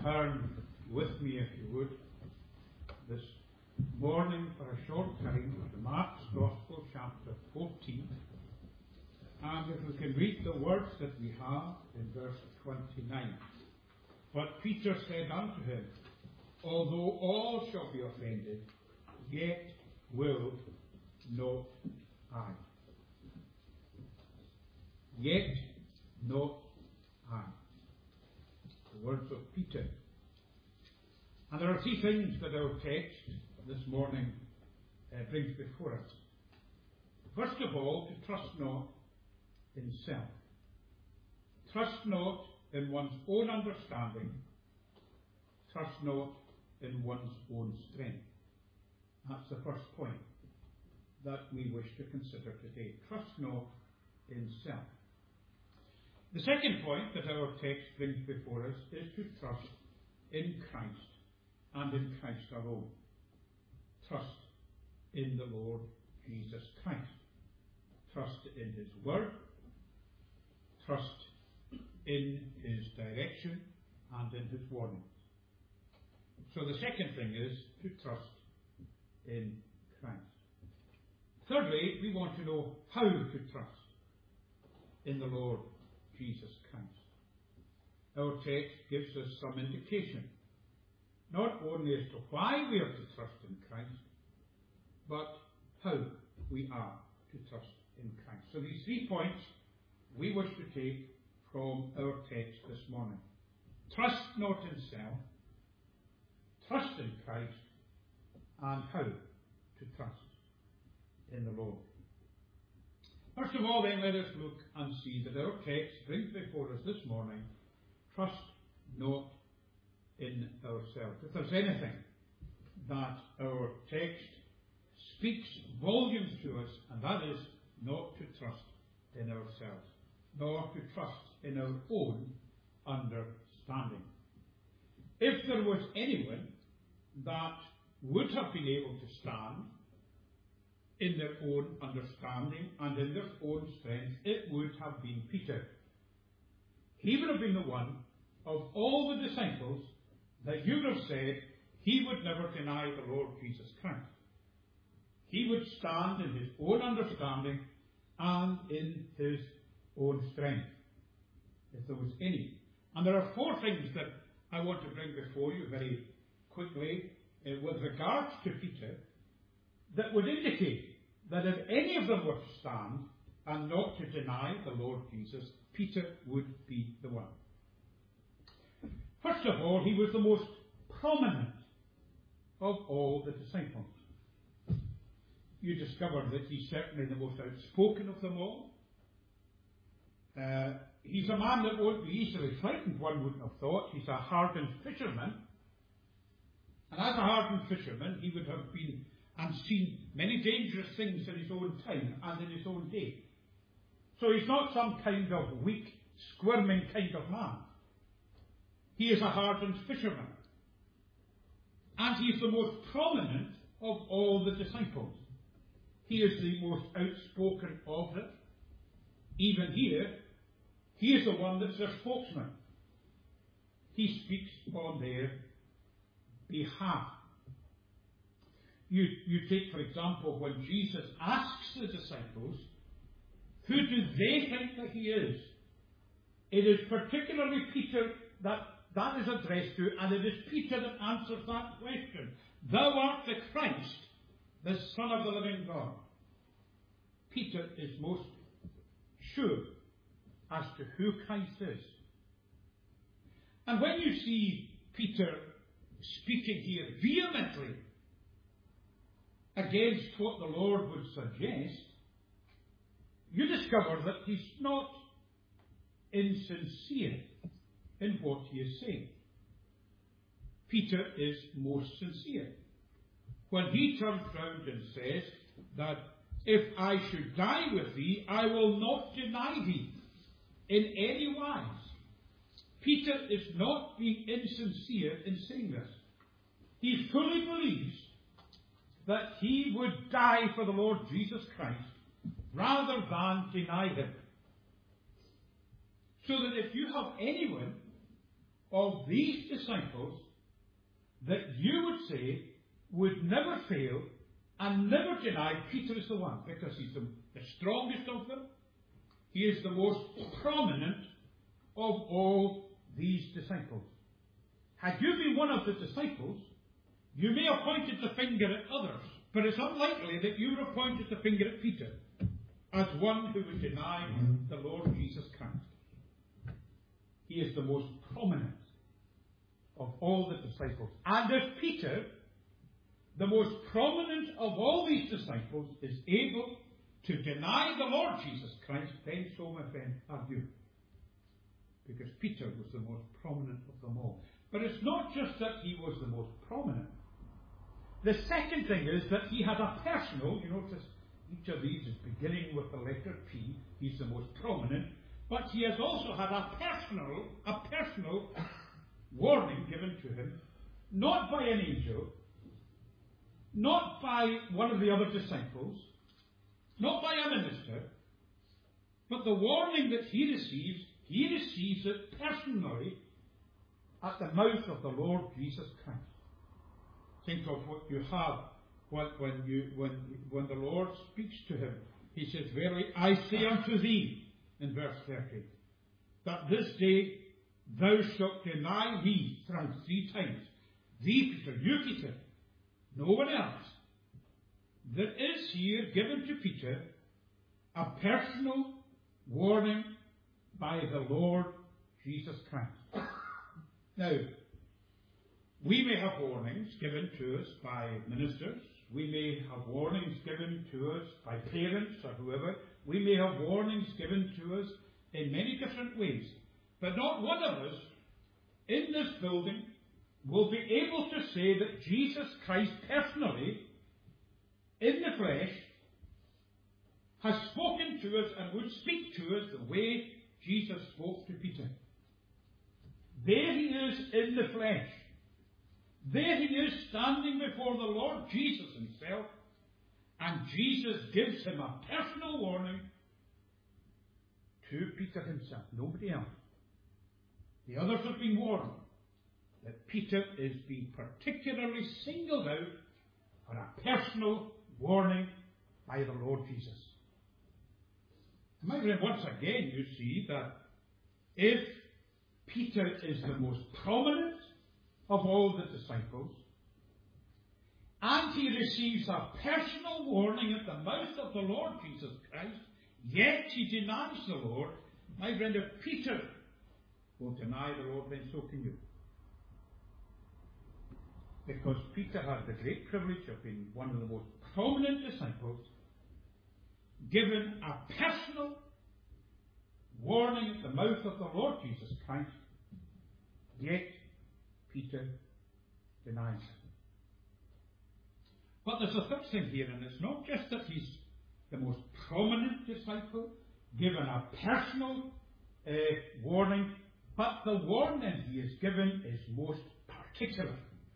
turn with me, if you would, this morning for a short time to Mark's Gospel, chapter 14. And if we can read the words that we have in verse 29. But Peter said unto him, Although all shall be offended, yet will not I. Yet not I. The words of Peter. And there are three things that our text this morning brings before us. First of all, to trust not in self. Trust not in one's own understanding. Trust not in one's own strength. That's the first point that we wish to consider today. Trust not in self. The second point that our text brings before us is to trust in Christ and in Christ alone. Trust in the Lord Jesus Christ. Trust in His Word. Trust in His direction and in His warnings. So the second thing is to trust in Christ. Thirdly, we want to know how to trust in the Lord Jesus Christ. Our text gives us some indication, not only as to why we are to trust in Christ, but how we are to trust in Christ. So these 3 points we wish to take from our text this morning. Trust not in self, trust in Christ, and how to trust in the Lord. First of all, then, let us look and see that our text brings before us this morning, trust not in ourselves. If there's anything that our text speaks volumes to us, and that is not to trust in ourselves, nor to trust in our own understanding. If there was anyone that would have been able to stand in their own understanding and in their own strength, it would have been Peter. He would have been the one of all the disciples that you would have said he would never deny the Lord Jesus Christ. He would stand in his own understanding and in his own strength, if there was any. And there are 4 things that I want to bring before you very quickly with regards to Peter that would indicate that if any of them were to stand and not to deny the Lord Jesus, Peter would be the one. First of all, he was the most prominent of all the disciples. You discover that he's certainly the most outspoken of them all. He's a man that won't be easily frightened, one wouldn't have thought. He's a hardened fisherman. And as a hardened fisherman, he would have been and seen many dangerous things in his own time and in his own day. So he's not some kind of weak, squirming kind of man. He is a hardened fisherman. And he is the most prominent of all the disciples. He is the most outspoken of them. Even here, he is the one that's their spokesman. He speaks on their behalf. You take, for example, when Jesus asks the disciples, who do they think that he is? It is particularly Peter that is addressed to, and it is Peter that answers that question. Thou art the Christ, the Son of the living God. Peter is most sure as to who Christ is. And when you see Peter speaking here vehemently against what the Lord would suggest, you discover that he's not insincere in what he is saying. Peter is most sincere when he turns round and says that if I should die with thee, I will not deny thee in any wise. Peter is not being insincere in saying this. He fully believes that he would die for the Lord Jesus Christ rather than deny him. So that if you have anyone of these disciples that you would say would never fail and never deny Peter is the one, because he's the strongest of them. He is the most prominent of all these disciples. Had you been one of the disciples, you may have pointed the finger at others, but it's unlikely that you would have pointed the finger at Peter as one who would deny the Lord Jesus Christ. He is the most prominent of all the disciples. And if Peter, the most prominent of all these disciples, is able to deny the Lord Jesus Christ, then so, my friend, are you. Because Peter was the most prominent of them all. But it's not just that he was the most prominent. The second thing is that he had a personal, you notice each of these is beginning with the letter P, he's the most prominent, but he has also had a personal warning given to him, not by an angel, not by one of the other disciples, not by a minister, but the warning that he receives it personally at the mouth of the Lord Jesus Christ. Think of what you have when the Lord speaks to him. He says, "Verily I say unto thee," in verse 30, "that this day thou shalt deny me three times." Thee, Peter, you, Peter, no one else. There is here given to Peter a personal warning by the Lord Jesus Christ. Now, we may have warnings given to us by ministers. We may have warnings given to us by parents or whoever. We may have warnings given to us in many different ways. But not one of us in this building will be able to say that Jesus Christ personally, in the flesh, has spoken to us and would speak to us the way Jesus spoke to Peter. There he is in the flesh. There he is standing before the Lord Jesus himself, and Jesus gives him a personal warning to Peter himself, nobody else. The others have been warned that Peter is being particularly singled out for a personal warning by the Lord Jesus. My friend, once again you see that if Peter is the most prominent of all the disciples, and he receives a personal warning at the mouth of the Lord Jesus Christ, yet he denies the Lord, my friend, if Peter will deny the Lord, then so can you. Because Peter had the great privilege of being one of the most prominent disciples, given a personal warning at the mouth of the Lord Jesus Christ, yet Peter denies him. But there's a third thing here, and it's not just that he's the most prominent disciple, given a personal warning, but the warning he is given is most particular.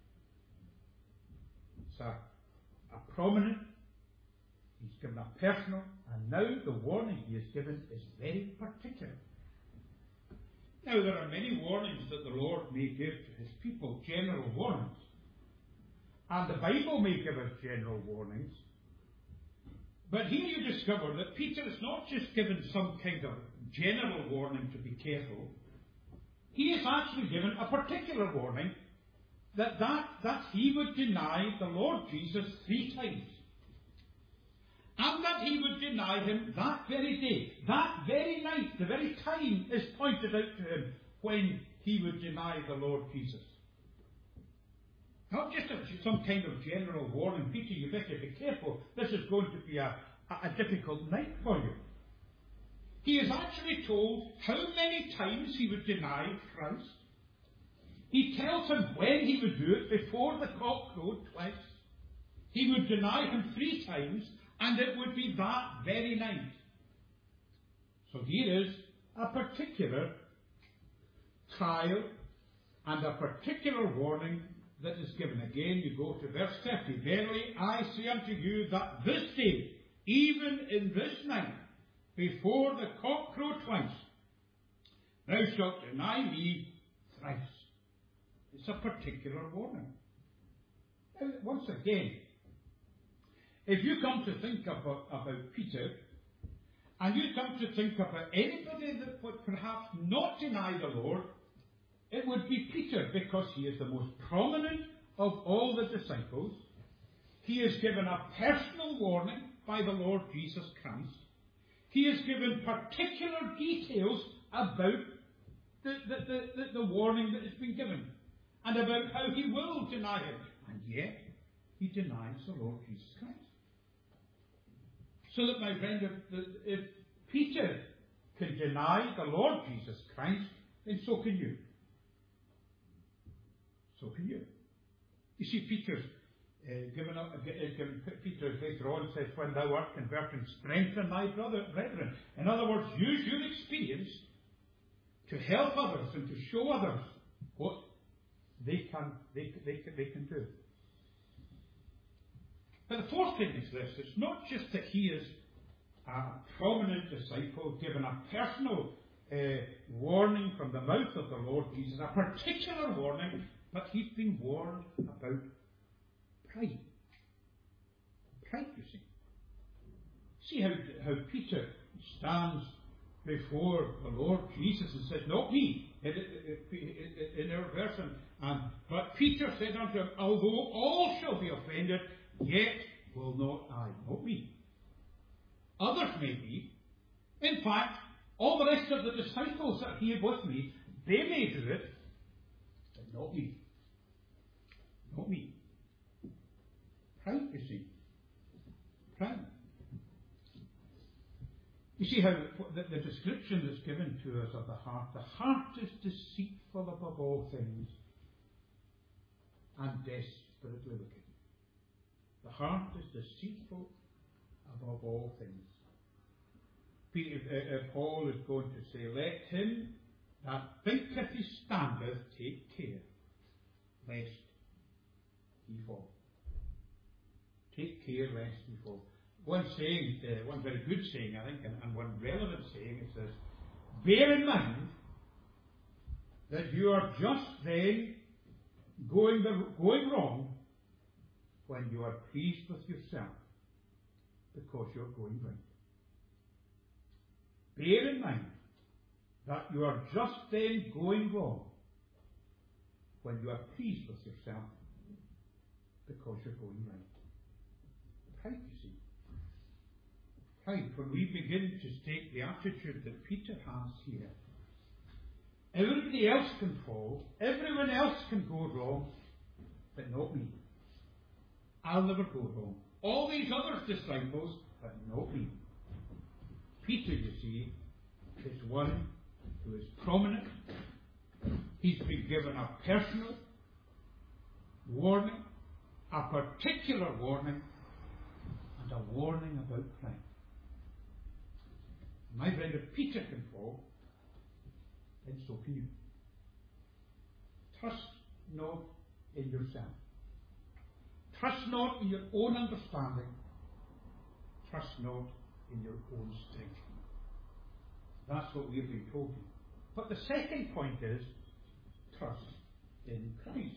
It's a prominent, he's given a personal, and now the warning he is given is very particular. Now, there are many warnings that the Lord may give to his people, general warnings. And the Bible may give us general warnings. But here you discover that Peter is not just given some kind of general warning to be careful. He is actually given a particular warning that he would deny the Lord Jesus 3 times. And that he would deny him that very day, that very night, the very time is pointed out to him when he would deny the Lord Jesus. Not just some kind of general warning, Peter, you better be careful, this is going to be a difficult night for you. He is actually told how many times he would deny Christ. He tells him when he would do it, before the cock crowed twice. He would deny him 3 times, and it would be that very night. So here is a particular trial and a particular warning that is given. Again, you go to verse 30. "Verily I say unto you that this day, even in this night, before the cock crow twice, thou shalt deny me thrice." It's a particular warning. And once again, if you come to think about Peter, and you come to think about anybody that would perhaps not deny the Lord, it would be Peter, because he is the most prominent of all the disciples. He is given a personal warning by the Lord Jesus Christ. He is given particular details about the warning that has been given, and about how he will deny him. And yet, he denies the Lord Jesus Christ. So that, my friend, if Peter can deny the Lord Jesus Christ, then so can you. So can you. You see, Peter later on says, when thou art converted, strengthen thy brethren. In other words, use your experience to help others and to show others what they can do. But the fourth thing is this: it's not just that he is a prominent disciple given a personal warning from the mouth of the Lord Jesus, a particular warning, but he's been warned about pride. Pride, you see. See how Peter stands before the Lord Jesus and says, not me, in our version. But Peter said unto him, although all shall be offended, yet will not I. Not me. Others may be. In fact, all the rest of the disciples that are here with me, they may do it, but not me. Not me. Pride, you see. Pride. You see how the description that's given to us of the heart. The heart is deceitful above all things and desperately wicked. The heart is deceitful above all things. Paul is going to say, let him that thinketh he standeth take care, lest he fall. Take care lest he fall. One saying, one very good saying, I think, and one relevant saying is this: bear in mind that you are just then going wrong when you are pleased with yourself because you're going right. Bear in mind that you are just then going wrong when you are pleased with yourself because you're going right. Pride, you see. Pride. When we begin to take the attitude that Peter has here, everybody else can fall, everyone else can go wrong, but not me. I'll never go wrong. All these other disciples, but not me. Peter, you see, is one who is prominent. He's been given a personal warning, a particular warning, and a warning about pride. My friend, if Peter can fall, then so can you. Trust not in yourself. Trust not in your own understanding. Trust not in your own strength. That's what we've been told. But the second point is trust in Christ.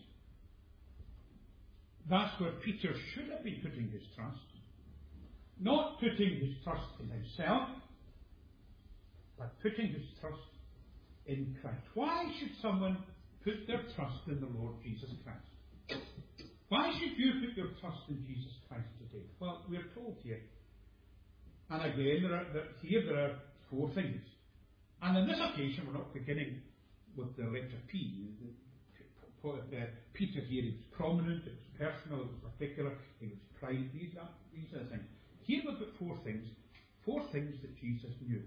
That's where Peter should have been putting his trust. Not putting his trust in himself, but putting his trust in Christ. Why should someone put their trust in the Lord Jesus Christ? Why should you put your trust in Jesus Christ today? Well, we're told here. And again, there are four things. And on this occasion, we're not beginning with the letter P. Peter here, it was prominent, it was personal, it was particular, it was pride. These are the things. Here we've got four things that Jesus knew.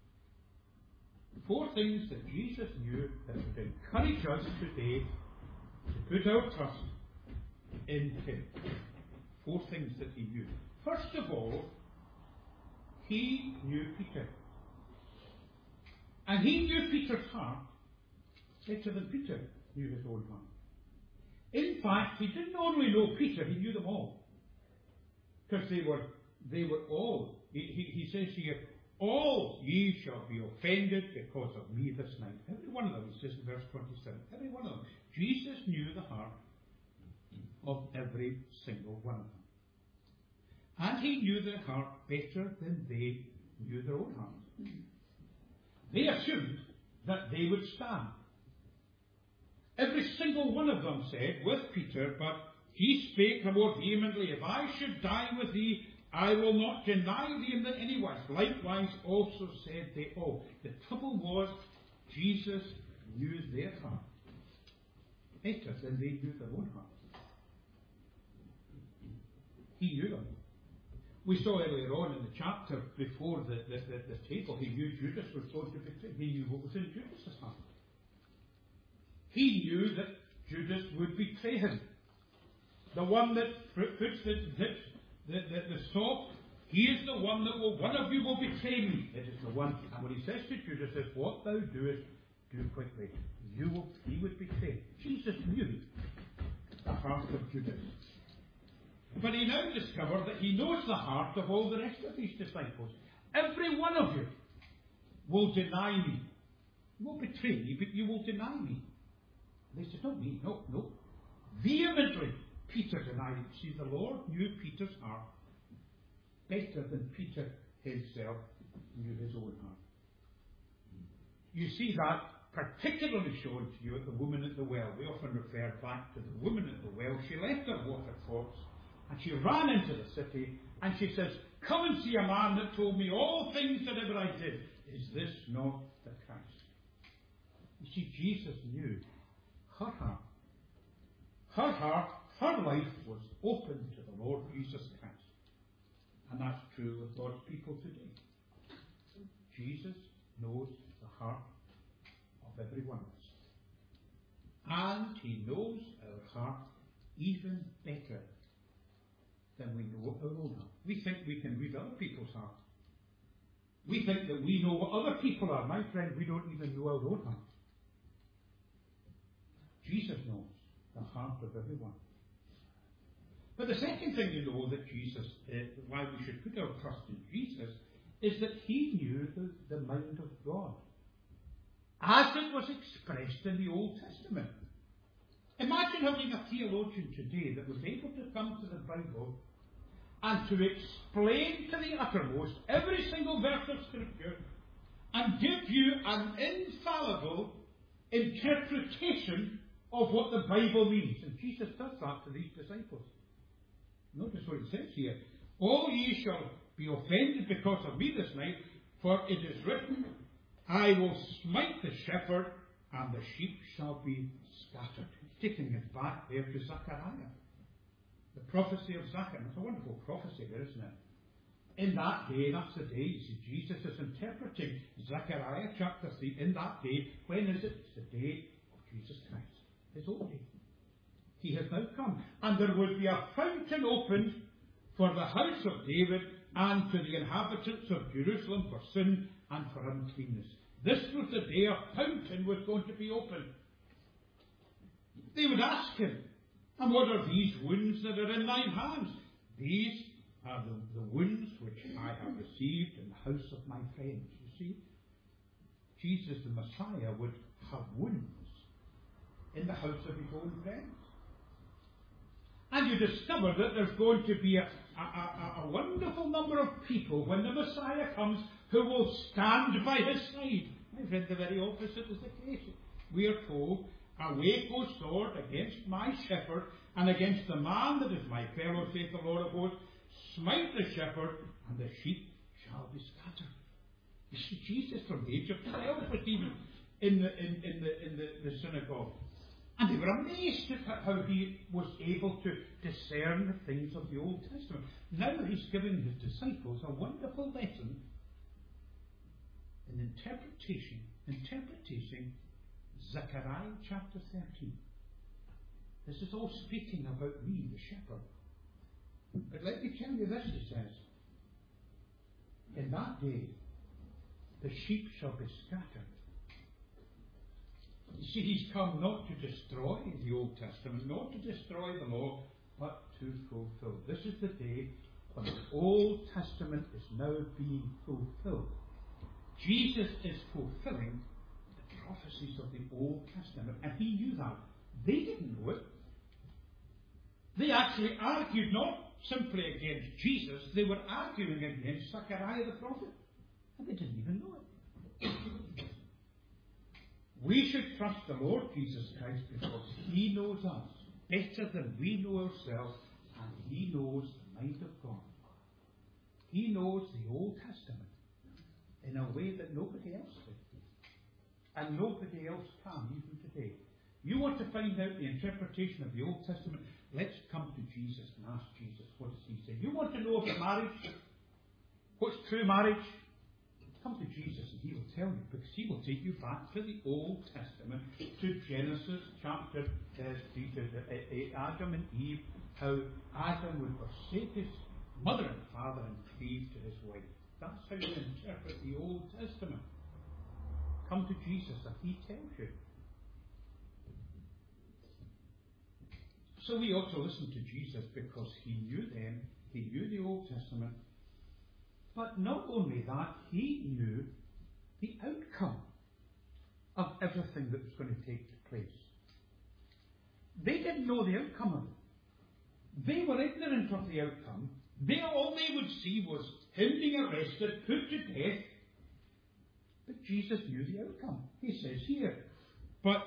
Four things that Jesus knew that would encourage us today to put our trust in Him. Four things that He knew. First of all, He knew Peter. And He knew Peter's heart better than Peter knew his own heart. In fact, He didn't only know Peter, He knew them all. Because they were all, he says here, all ye shall be offended because of me this night. Every one of them, he says in verse 27, every one of them. Jesus knew the of every single one of them. And he knew their heart better than they knew their own heart. They assumed that they would stand. Every single one of them said with Peter, but he spake the more vehemently, if I should die with thee, I will not deny thee in any wise. Likewise also said they all. The trouble was, Jesus knew their heart better than they knew their own heart. He knew them. We saw earlier on in the chapter before the table, he knew Judas was going to betray. He knew what was in Judas' heart. He knew that Judas would betray him. The one that puts the salt, he is the one that one of you will betray me. It is the one. And when he says to Judas, says, what thou doest, do quickly. He would betray. Jesus knew the heart of Judas. But he now discovered that he knows the heart of all the rest of his disciples. Every one of you will deny me. You won't betray me, but you will deny me. And they said, not me, no. Vehemently, Peter denied it. See, the Lord knew Peter's heart better than Peter himself knew his own heart. You see that particularly shown to you at the woman at the well. We often refer back to the woman at the well. She left her water pots and she ran into the city and she says, come and see a man that told me all things that ever I did. Is this not the Christ? You see, Jesus knew her heart. Her heart, her life was open to the Lord Jesus Christ. And that's true with God's people today. Jesus knows the heart of every one of us. And he knows our heart even better than we know our own heart. We think we can read other people's heart. We think that we know what other people are. My friend, we don't even know our own heart. Jesus knows the heart of everyone. But the second thing you know that Jesus, why we should put our trust in Jesus, is that he knew the mind of God, as it was expressed in the Old Testament. Imagine having a theologian today that was able to come to the Bible and to explain to the uttermost every single verse of Scripture and give you an infallible interpretation of what the Bible means. And Jesus does that to these disciples. Notice what it says here. All ye shall be offended because of me this night, for it is written, I will smite the shepherd, and the sheep shall be scattered. He's taking it back there to Zechariah. The prophecy of Zechariah. It's a wonderful prophecy there, isn't it? In that day, that's the day, you see, Jesus is interpreting Zechariah chapter 3. In that day, when is it? It's the day of Jesus Christ. His own day. He has now come. And there will be a fountain opened for the house of David and to the inhabitants of Jerusalem for sin and for uncleanness. This was the day a fountain was going to be opened. They would ask him, and what are these wounds that are in thine hands? These are the wounds which I have received in the house of my friends. You see, Jesus the Messiah would have wounds in the house of his own friends. And you discover that there's going to be a wonderful number of people when the Messiah comes who will stand by his side. My friend, the very opposite is the case. We are told, awake, O sword, against my shepherd, and against the man that is my fellow, saith the Lord of hosts. Smite the shepherd, and the sheep shall be scattered. You see, Jesus from the age of 12 was even in the synagogue. And they were amazed at how he was able to discern the things of the Old Testament. Now he's giving his disciples a wonderful lesson in interpreting Zechariah chapter 13. This is all speaking about me, the shepherd. But let me tell you this, he says. In that day, the sheep shall be scattered. You see, he's come not to destroy the Old Testament, not to destroy the law, but to fulfill. This is the day when the Old Testament is now being fulfilled. Jesus is fulfilling the prophecies of the Old Testament, and he knew that. They didn't know it. They actually argued not simply against Jesus, they were arguing against Zechariah the prophet. And they didn't even know it. We should trust the Lord Jesus Christ because He knows us better than we know ourselves, and He knows the mind of God. He knows the Old Testament in a way that nobody else did. And nobody else can, even today. You want to find out the interpretation of the Old Testament? Let's come to Jesus and ask Jesus, what does He say? You want to know about marriage? What's true marriage? Come to Jesus and He will tell you, because He will take you back to the Old Testament, to Genesis chapter 3, to Adam and Eve, how Adam would forsake his mother and father and cleave to his wife. That's how you interpret the Old Testament. Come to Jesus and He tells you. So we ought to listen to Jesus because He knew them, He knew the Old Testament. But not only that, He knew the outcome of everything that was going to take place. They didn't know the outcome of it. They were ignorant of the outcome. All they would see was Him being arrested, put to death. But Jesus knew the outcome. He says here, but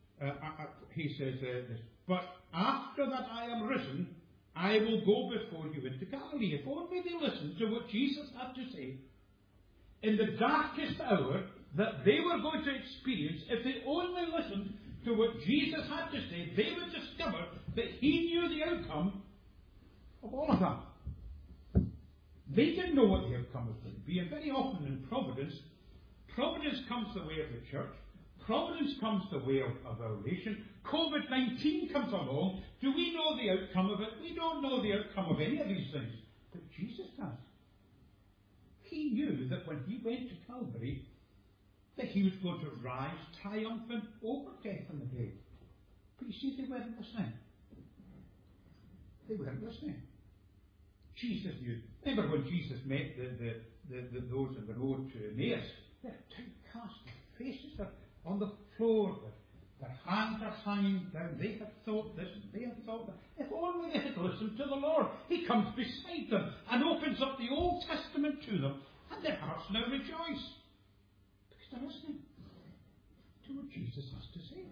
after that I am risen, I will go before you into Galilee. If only they listened to what Jesus had to say in the darkest hour that they were going to experience, if they only listened to what Jesus had to say, they would discover that He knew the outcome of all of that. They didn't know what the outcome was going to be, and very often in providence comes the way of the church. Providence comes the way of our nation. COVID-19 comes along. Do we know the outcome of it? We don't know the outcome of any of these things. But Jesus does. He knew that when He went to Calvary, that He was going to rise triumphant over death and the grave. But you see, they weren't listening. They weren't listening. Jesus knew. Remember when Jesus met those on the road to Emmaus? They're downcast, their faces are on the floor, their hands are hanging down. They have thought this and they have thought that. If only they had listened to the Lord. He comes beside them and opens up the Old Testament to them, and their hearts now rejoice. Because they're listening to what Jesus has to say.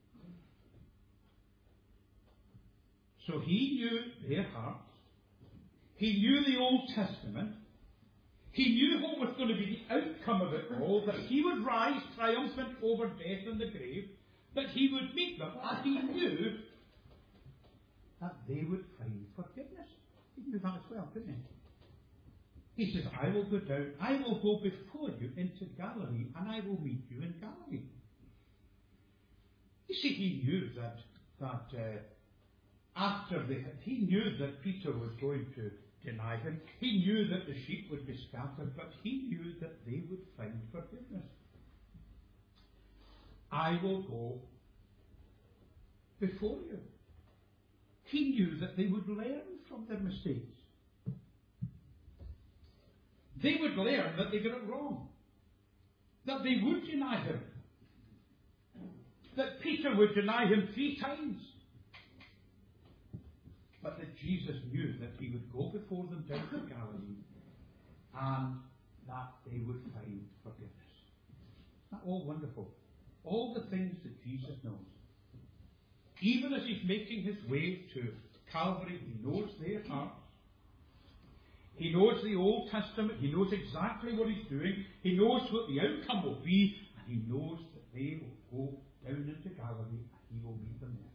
So He knew their hearts. He knew the Old Testament. He knew what was going to be the outcome of it all, that He would rise triumphant over death and the grave, that He would meet them, and He knew that they would find forgiveness. He knew that as well, didn't He? He says, I will go down, I will go before you into Galilee, and I will meet you in Galilee. You see, He knew He knew that Peter was going to deny Him. He knew that the sheep would be scattered, but He knew that they would find forgiveness. I will go before you. He knew that they would learn from their mistakes. They would learn that they got it wrong. That they would deny Him. That Peter would deny Him 3 times. But that Jesus knew that He would go before them down to Galilee and that they would find forgiveness. Isn't that all wonderful? All the things that Jesus knows. Even as He's making His way to Calvary, He knows their hearts. He knows the Old Testament. He knows exactly what He's doing. He knows what the outcome will be. And He knows that they will go down into Galilee and He will meet them there.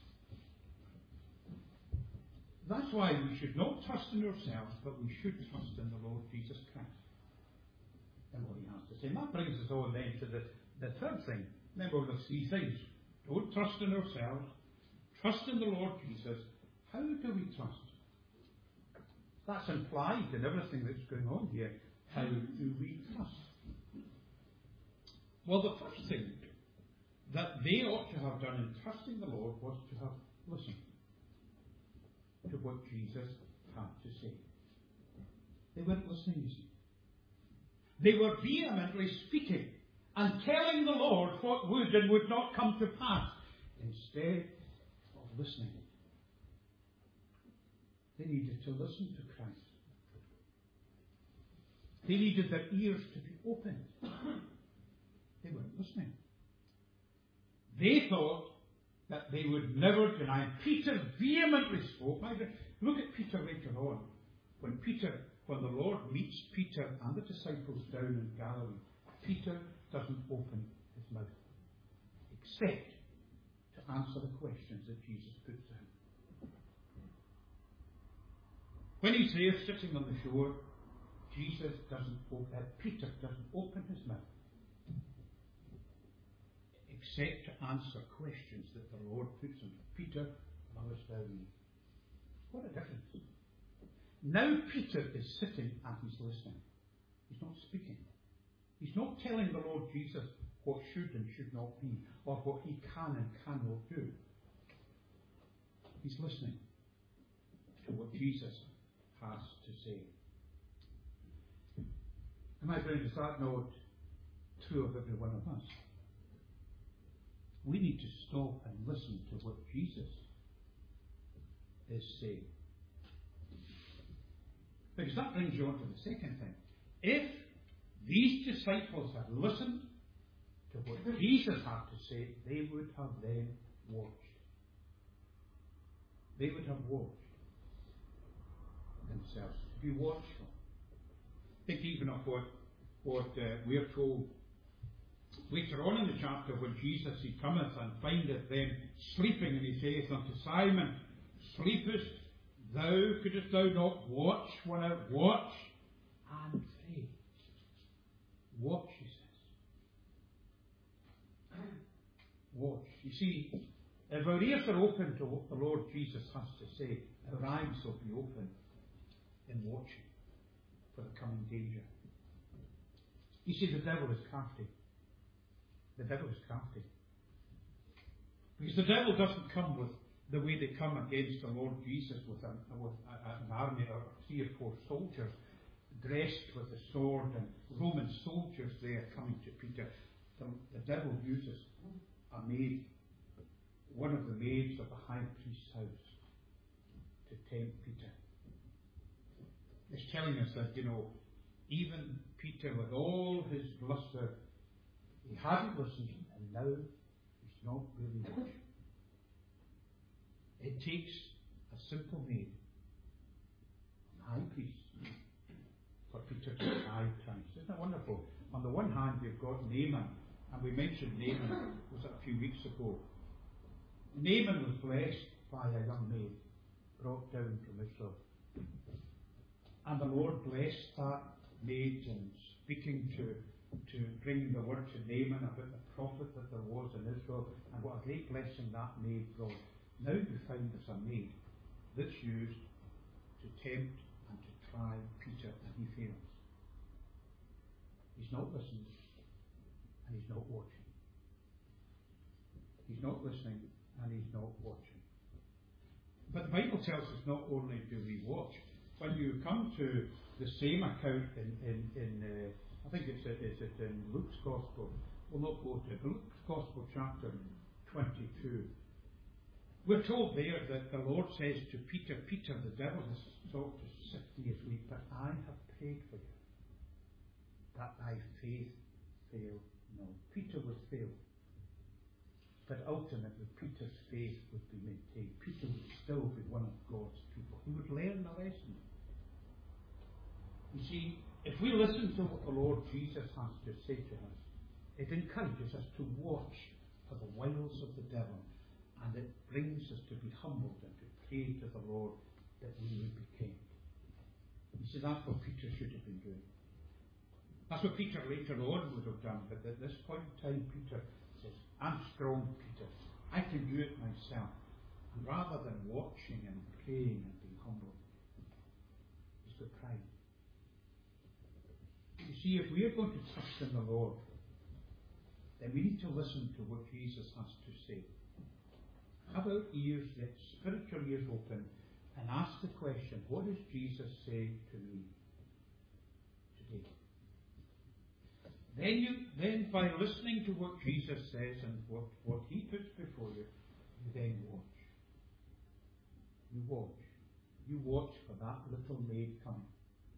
That's why we should not trust in ourselves, but we should trust in the Lord Jesus Christ and what He has to say. And that brings us on then to the third thing. Remember the 3 things. Don't trust in ourselves. Trust in the Lord Jesus. How do we trust? That's implied in everything that's going on here. How do we trust? Well, the first thing that they ought to have done in trusting the Lord was to have listened to what Jesus had to say. They weren't listening, you see. They were vehemently speaking and telling the Lord what would and would not come to pass, instead of listening. They needed to listen to Christ. They needed their ears to be opened. They weren't listening. They thought that they would never deny. Peter vehemently spoke. Look at Peter later on. When the Lord meets Peter and the disciples down in Galilee, Peter doesn't open his mouth, except to answer the questions that Jesus puts to him. When he's there sitting on the shore, Peter doesn't open his mouth, except to answer questions that the Lord puts him. Peter, lovest thou me? What a difference. Now Peter is sitting and he's listening. He's not speaking. He's not telling the Lord Jesus what should and should not be, or what he can and cannot do. He's listening to what Jesus has to say. And my friends, is that not true of every one of us? We need to stop and listen to what Jesus is saying. Because that brings you on to the second thing. If these disciples had listened to what Jesus had to say, they would have then watched. They would have watched themselves. To be watchful. Think even of what we are told later on in the chapter, when Jesus, he cometh and findeth them sleeping, and he saith unto Simon, Sleepest thou? Couldst thou not watch? Watch and pray. Watch, he says. Watch. You see, if our ears are open to what the Lord Jesus has to say, our eyes will be open in watching for the coming danger. You see, the devil is crafty. The devil is crafty. Because the devil doesn't come with the way they come against the Lord Jesus with an army of 3 or 4 soldiers dressed with a sword, and Roman soldiers there coming to Peter. The devil uses a maid, one of the maids of the high priest's house, to tempt Peter. It's telling us that, even Peter, with all his bluster, he hadn't listened, and now he's not really watching. It takes a simple maid, a high priest, for Peter to die twice. Isn't that wonderful? On the one hand, we've got Naaman, and we mentioned Naaman was a few weeks ago. Naaman was blessed by a young maid brought down from Israel. And the Lord blessed that maid in speaking to bring the word to Naaman about the prophet that there was in Israel, and what a great blessing that maid brought. Now we find there's a maid that's used to tempt and to try Peter, and he fails. He's not listening, and he's not watching. He's not listening, and he's not watching. But the Bible tells us not only do we watch. When you come to the same account in I think it's in Luke's Gospel. We'll not go to it. Luke's Gospel, chapter 22. We're told there that the Lord says to Peter, Peter, the devil has sought to sift thee as wheat, but I have prayed for you, that thy faith fail not. Peter would fail, but ultimately Peter's faith would be maintained. Peter would still be one of God's people. He would learn the lesson. You see, if we listen to what the Lord Jesus has to say to us, it encourages us to watch for the wiles of the devil, and it brings us to be humbled and to pray to the Lord that we would be king. You see, that's what Peter should have been doing. That's what Peter later on would have done, but at this point in time, Peter says, I'm strong, Peter. I can do it myself. And rather than watching and praying and being humble, he's got pride. You see, if we are going to trust in the Lord, then we need to listen to what Jesus has to say. Have our ears, let spiritual ears open, and ask the question, what does Jesus say to me today? Then by listening to what Jesus says and what he puts before you, you then watch. You watch. You watch for that little maid coming.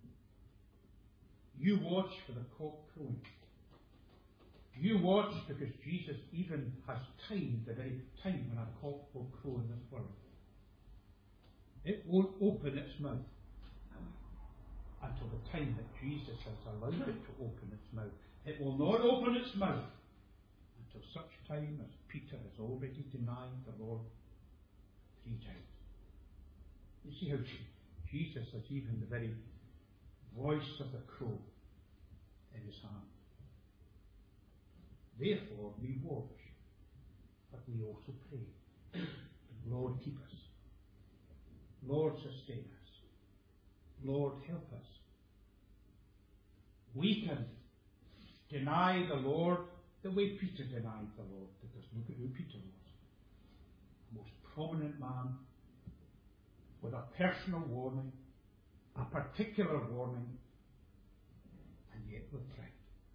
You watch for the cock crowing. You watch because Jesus even has timed the very time when a cock will crow in this world. It won't open its mouth until the time that Jesus has allowed it to open its mouth. It will not open its mouth until such time as Peter has already denied the Lord 3 times. You see how Jesus has even the very voice of the crow in his hand. Therefore we watch, but we also pray. Lord, keep us. Lord, sustain us. Lord, help us. We can deny the Lord the way Peter denied the Lord, because look at who Peter was. A most prominent man with a personal warning, a particular warning, and yet with pride.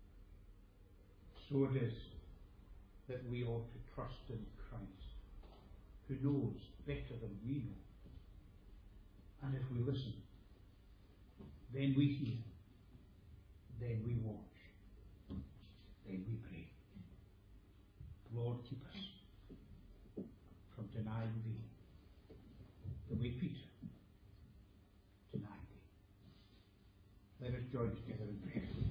So it is that we ought to trust in Christ, who knows better than we know. And if we listen, then we hear, then we watch, then we pray. Lord, keep us from denying thee the way Peter denied thee. Let us join together in prayer.